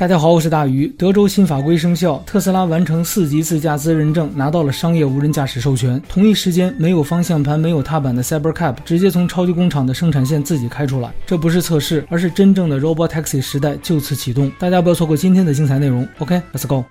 大家好，我是大鱼。德州新法规生效，特斯拉完成4级自驾自认证，拿到了商业无人驾驶授权。同一时间，没有方向盘、没有踏板的 Cybercab 直接从超级工厂的生产线自己开出来，这不是测试，而是真正的 Robotaxi 时代就此启动。大家不要错过今天的精彩内容。OK，Let's go。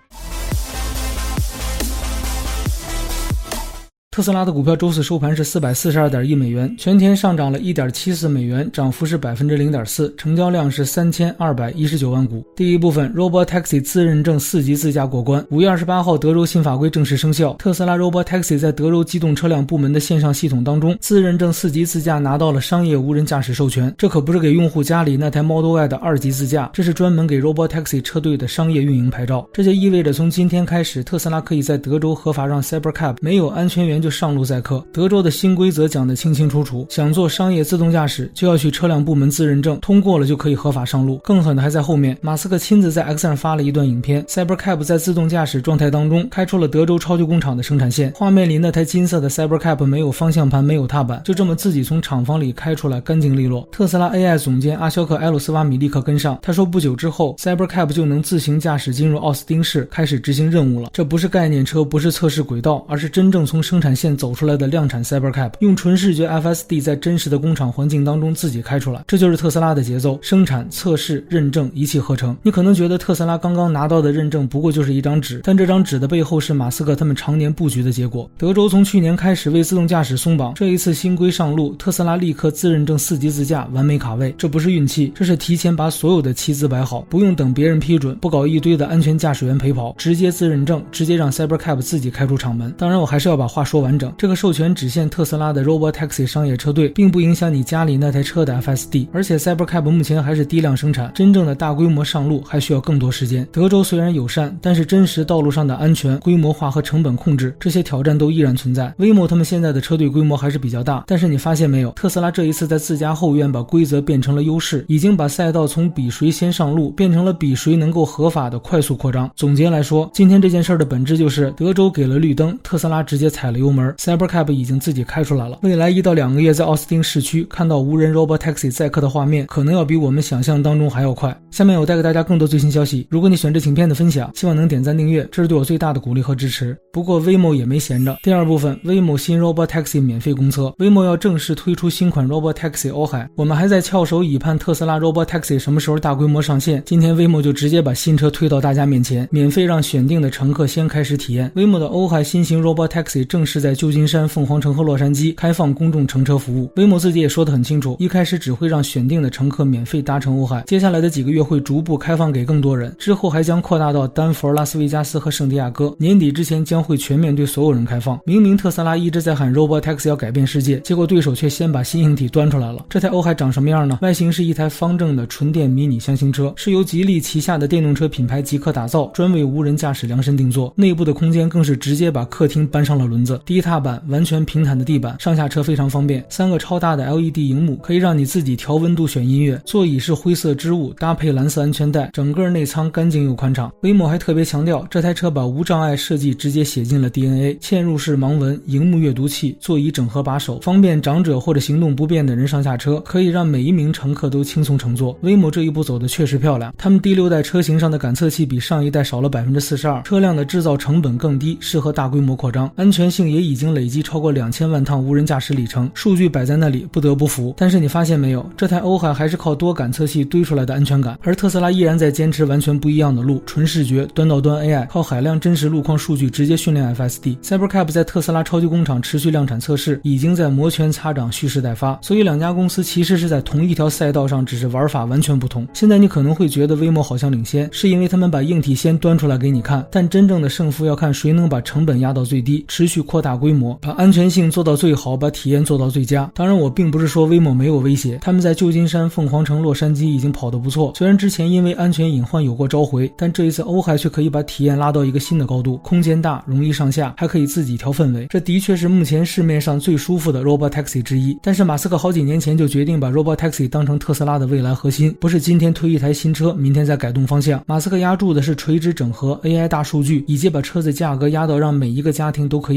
特斯拉的股票周四收盘是442.1亿美元，全天上涨了 1.74 美元，涨幅是 0.4%， 成交量是3219万股。第一部分 Robotaxi 自认证4级自驾过关。5月28号，德州新法规正式生效，特斯拉 Robotaxi 在德州机动车辆部门的线上系统当中，自认证4级自驾拿到了商业无人驾驶授权。这可不是给用户家里那台 Model Y 的2级自驾，这是专门给 Robotaxi 车队的商业运营牌照。这就意味着从今天开始，特斯拉可以在德州合法让 Cybercab 没有安全员就上路载客。德州的新规则讲得清清楚楚，想做商业自动驾驶就要去车辆部门自认证，通过了就可以合法上路。更狠的还在后面，马斯克亲自在 X 上发了一段影片， Cybercab 在自动驾驶状态当中开出了德州超级工厂的生产线，画面里那台金色的 Cybercab 没有方向盘，没有踏板，就这么自己从厂房里开出来，干净利落。特斯拉 AI 总监阿肖克·埃鲁斯瓦米立刻跟上，他说不久之后 Cybercab 就能自行驾驶进入奥斯汀市开始执行任务了。这不是概念车，不是测试轨道，而是真正从生产线走出来的量产 Cybercab， 用纯视觉 FSD 在真实的工厂环境当中自己开出来。这就是特斯拉的节奏，生产、测试、认证一气呵成。你可能觉得特斯拉刚刚拿到的认证不过就是一张纸，但这张纸的背后是马斯克他们常年布局的结果。德州从去年开始为自动驾驶松绑，这一次新规上路，特斯拉立刻自认证4级自驾完美卡位。这不是运气，这是提前把所有的棋子摆好，不用等别人批准，不搞一堆的安全驾驶员陪跑，直接自认证，直接让 Cybercab 自己开出厂门。当然我还是要把话说完整，这个授权只限特斯拉的 Robotaxi 商业车队，并不影响你家里那台车的 FSD， 而且 Cybercab 目前还是低量生产，真正的大规模上路还需要更多时间。德州虽然友善，但是真实道路上的安全、规模化和成本控制，这些挑战都依然存在。Waymo 他们现在的车队规模还是比较大，但是你发现没有，特斯拉这一次在自家后院把规则变成了优势，已经把赛道从比谁先上路变成了比谁能够合法的快速扩张。总结来说，今天这件事的本质就是德州给了绿灯，特斯拉直接踩了油门， Cybercab 已经自己开出来了。未来1到2个月在奥斯汀市区看到无人 Robotaxi 载客的画面，可能要比我们想象当中还要快。下面我带给大家更多最新消息，如果你喜欢这影片的分享，希望能点赞订阅，这是对我最大的鼓励和支持。不过 Waymo 也没闲着，第二部分 Waymo 新 Robotaxi 免费公测， Waymo 要正式推出新款 Robotaxi Ojai， 我们还在翘首以盼特斯拉 Robotaxi 什么时候大规模上线，今天 Waymo 就直接把新车推到大家面前，免费让选定的乘客先开始体验。 Waymo 的 Ojai 新型 Robotaxi 正式在旧金山、凤凰城和洛杉矶开放公众乘车服务。 Waymo 自己也说得很清楚，一开始只会让选定的乘客免费搭乘Ojai，接下来的几个月会逐步开放给更多人，之后还将扩大到丹佛、拉斯维加斯和圣地亚哥，年底之前将会全面对所有人开放。明明特斯拉一直在喊 Robotaxi 要改变世界，结果对手却先把新硬体端出来了。这台Ojai长什么样呢？外形是一台方正的纯电迷你箱型车，是由吉利旗下的电动车品牌极客打造，专为无人驾驶量身定做。内部的空间更是直接把客厅搬上了轮子，低踏板，完全平坦的地板，上下车非常方便。3个超大的 LED 萤幕可以让你自己调温度选音乐，座椅是灰色织物搭配蓝色安全带，整个内舱干净又宽敞。Waymo 还特别强调，这台车把无障碍设计直接写进了 DNA， 嵌入式盲文、萤幕阅读器、座椅整合把手，方便长者或者行动不便的人上下车，可以让每一名乘客都轻松乘坐。Waymo 这一步走的确实漂亮，他们第6代车型上的感测器比上一代少了 42%， 车辆的制造成本更低，适合大规模扩张，安全性也已经累积超过2000万趟无人驾驶里程，数据摆在那里，不得不服。但是你发现没有，这台Ojai还是靠多感测器堆出来的安全感，而特斯拉依然在坚持完全不一样的路，纯视觉、端到端 AI， 靠海量真实路况数据直接训练 FSD。 Cybercab 在特斯拉超级工厂持续量产测试，已经在摩拳擦掌，蓄势待发，所以两家公司其实是在同一条赛道上，只是玩法完全不同。现在你可能会觉得 Waymo 好像领先，是因为他们把硬体先端出来给你看，但真正的胜负要看谁能把成本压到最低，持续扩大规模，把安全性做到最好，把体验做到最佳。当然我并不是说 Waymo 没有威胁，他们在旧金山、凤凰城、洛杉矶已经跑得不错，虽然之前因为安全隐患有过召回，但这一次Ojai却可以把体验拉到一个新的高度，空间大，容易上下，还可以自己调氛围，这的确是目前市面上最舒服的 Robotaxi 之一。但是马斯克好几年前就决定把 Robotaxi 当成特斯拉的未来核心，不是今天推一台新车，明天再改动方向。马斯克压住的是垂直整合、AI 大数据，以及把车子价格压到让每一个家庭都可以买得起。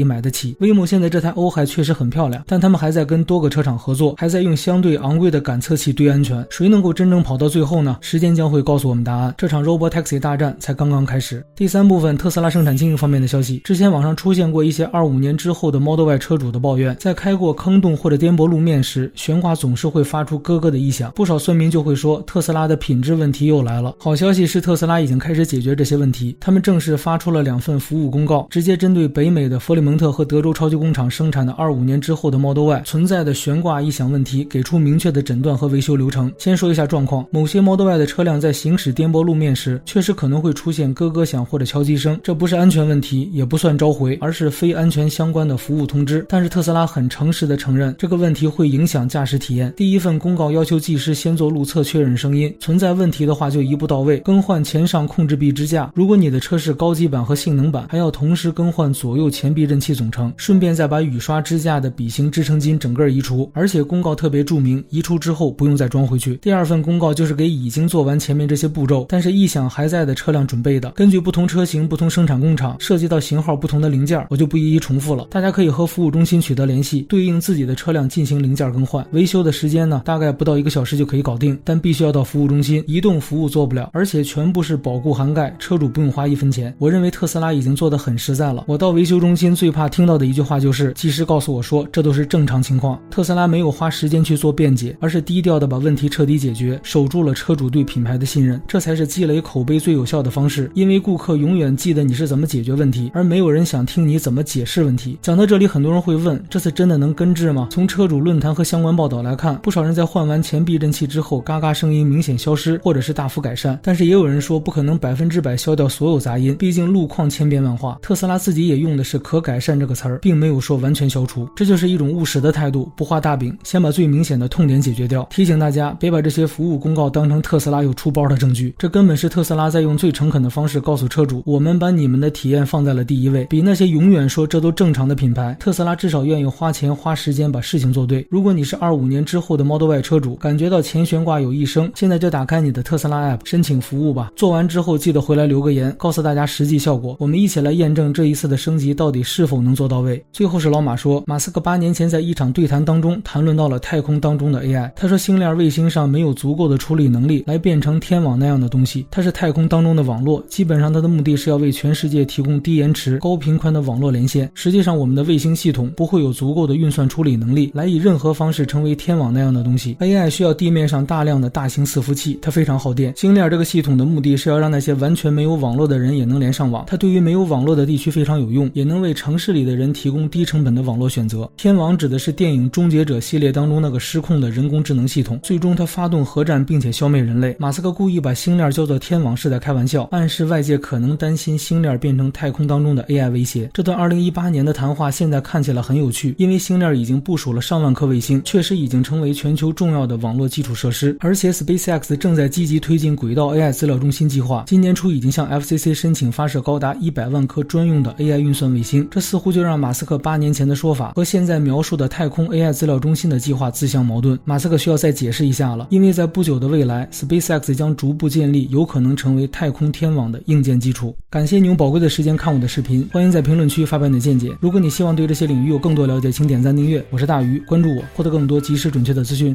起。Waymo现在这台欧海确实很漂亮，但他们还在跟多个车厂合作，还在用相对昂贵的感测器堆安全。谁能够真正跑到最后呢？时间将会告诉我们答案。这场 Robotaxi 大战才刚刚开始。第三部分，特斯拉生产经营方面的消息。之前网上出现过一些25年之后的 Model Y 车主的抱怨，在开过坑洞或者颠簸路面时，悬挂总是会发出咯咯的异响。不少村民就会说，特斯拉的品质问题又来了。好消息是，特斯拉已经开始解决这些问题，他们正式发出了2份服务公告，直接针对北美的佛里蒙特和德州超级工厂生产的25年之后的 Model Y 存在的悬挂异响问题，给出明确的诊断和维修流程。先说一下状况，某些 Model Y 的车辆在行驶颠簸路面时，确实可能会出现咯咯响或者敲击声，这不是安全问题，也不算召回，而是非安全相关的服务通知。但是特斯拉很诚实地承认，这个问题会影响驾驶体验。第一份公告要求技师先做路测确认声音，存在问题的话就一步到位，更换前上控制臂支架。如果你的车是高级版和性能版，还要同时更换左右前避震器总成，顺便再把雨刷支架的笔形支撑筋整个移除。而且公告特别注明，移除之后不用再装回去。第二份公告就是给已经做完前面这些步骤，但是异响还在的车辆准备的。根据不同车型、不同生产工厂，涉及到型号不同的零件，我就不一一重复了。大家可以和服务中心取得联系，对应自己的车辆进行零件更换。维修的时间呢，大概不到1个小时就可以搞定，但必须要到服务中心，移动服务做不了，而且全部是保固涵盖，车主不用花1分钱。我认为特斯拉已经做得很实在了。我到维修中心最怕听到的一句话就是，技师告诉我说这都是正常情况。特斯拉没有花时间去做辩解，而是低调的把问题彻底解决，守住了车主对品牌的信任，这才是积累口碑最有效的方式。因为顾客永远记得你是怎么解决问题，而没有人想听你怎么解释问题。讲到这里，很多人会问，这次真的能根治吗？从车主论坛和相关报道来看，不少人在换完前避震器之后，嘎嘎声音明显消失，或者是大幅改善。但是也有人说，不可能100%消掉所有杂音，毕竟路况千变万化。特斯拉自己也用的是可改善这个词儿，并没有说完全消除。这就是一种务实的态度，不画大饼，先把最明显的痛点解决掉。提醒大家，别把这些服务公告当成特斯拉有出包的证据，这根本是特斯拉在用最诚恳的方式告诉车主，我们把你们的体验放在了第一位。比那些永远说这都正常的品牌，特斯拉至少愿意花钱花时间把事情做对。如果你是25年之后的 Model Y 车主，感觉到前悬挂有异声，现在就打开你的特斯拉 App 申请服务吧。做完之后记得回来留个言，告诉大家实际效果，我们一起来验证这一次的升级到底是否能做到位。最后是老马说，马斯克8年前在一场对谈当中谈论到了太空当中的 AI， 他说星链卫星上没有足够的处理能力来变成天网那样的东西，它是太空当中的网络，基本上它的目的是要为全世界提供低延迟、高频宽的网络连线。实际上我们的卫星系统不会有足够的运算处理能力来以任何方式成为天网那样的东西。 AI 需要地面上大量的大型伺服器，它非常耗电。星链这个系统的目的是要让那些完全没有网络的人也能连上网，它对于没有网络的地区非常有用，也能为城市里的人提供低成本的网络选择。天网指的是电影《终结者》系列当中那个失控的人工智能系统，最终它发动核战并且消灭人类。马斯克故意把星链叫做天网是在开玩笑，暗示外界可能担心星链变成太空当中的 AI 威胁。这段2018年的谈话现在看起来很有趣，因为星链已经部署了上万颗卫星，确实已经成为全球重要的网络基础设施，而且 SpaceX 正在积极推进轨道 AI 资料中心计划，今年初已经向 FCC 申请发射高达100万颗专用的 AI 运算卫星。这似乎就让马斯克8年前的说法和现在描述的太空 AI 资料中心的计划自相矛盾。马斯克需要再解释一下了，因为在不久的未来 SpaceX 将逐步建立有可能成为太空天网的硬件基础。感谢你用宝贵的时间看我的视频，欢迎在评论区发表你的见解。如果你希望对这些领域有更多了解，请点赞订阅。我是大鱼，关注我，获得更多及时准确的资讯。